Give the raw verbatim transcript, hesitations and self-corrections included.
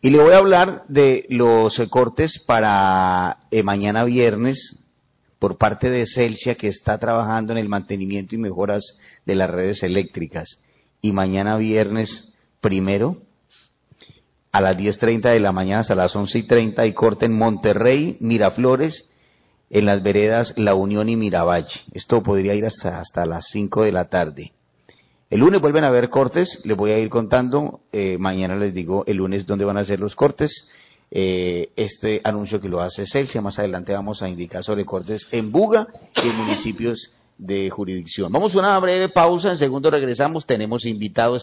Y le voy a hablar de los eh, cortes para eh, mañana viernes por parte de Celsia, que está trabajando en el mantenimiento y mejoras de las redes eléctricas. Y mañana viernes primero, a las diez treinta de la mañana hasta las once y treinta, hay corte en Monterrey, Miraflores, en las veredas La Unión y Miravalle. Esto podría ir hasta, hasta las cinco de la tarde. El lunes vuelven a haber cortes, les voy a ir contando, eh, mañana les digo el lunes dónde van a ser los cortes, eh, este anuncio que lo hace Celsia, más adelante vamos a indicar sobre cortes en Buga y en municipios de jurisdicción. Vamos a una breve pausa, en segundo regresamos, tenemos invitados